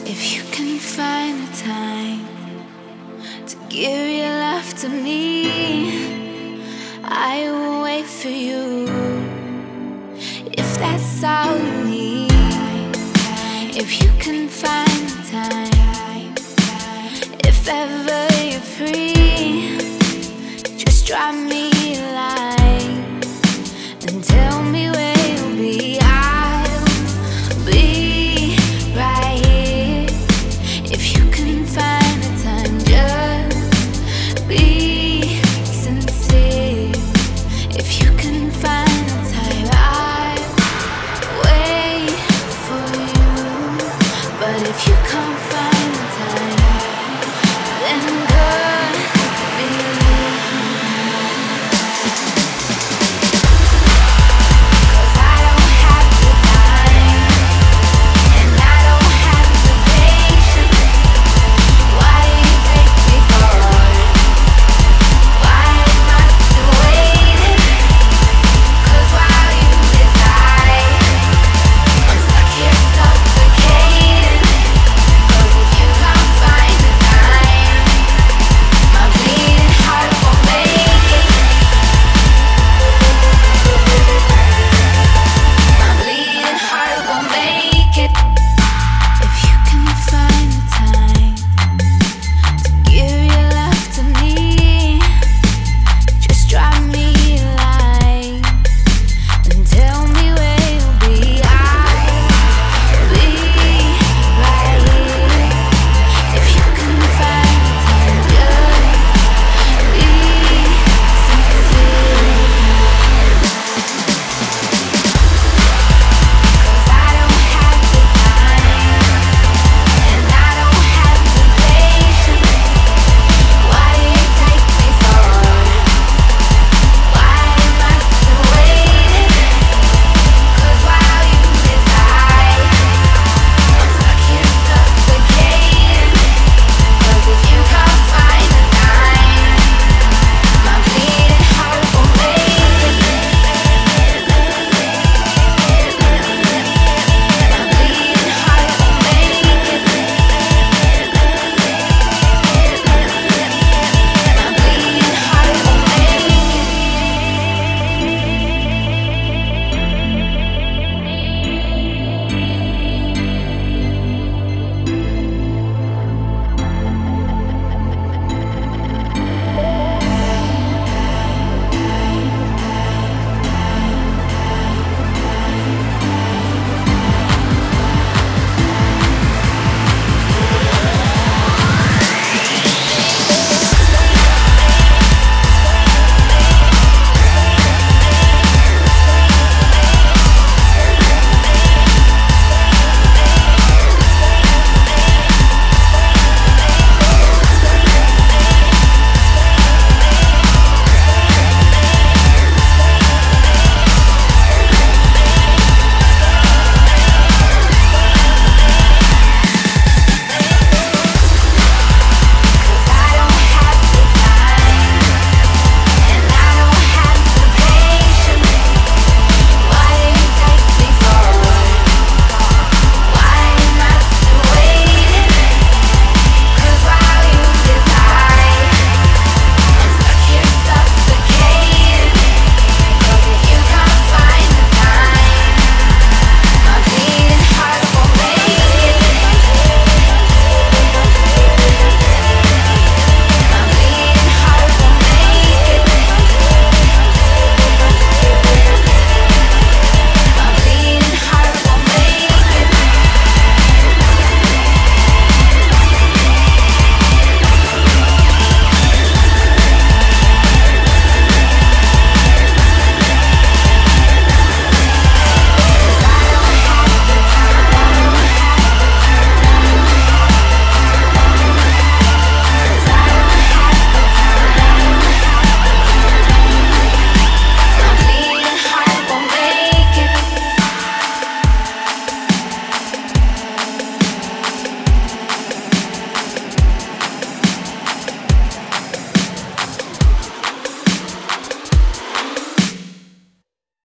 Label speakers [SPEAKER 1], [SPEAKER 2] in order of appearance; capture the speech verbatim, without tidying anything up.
[SPEAKER 1] If you can find the time to give your love to me, I will wait for you. If that's all you need, if you can find the time, if ever you're free, just drop me a line and tell me where you'll be. I'll be right here. If you can find the time, just be sincere. If you can find the time, I'll wait for you. But if you can't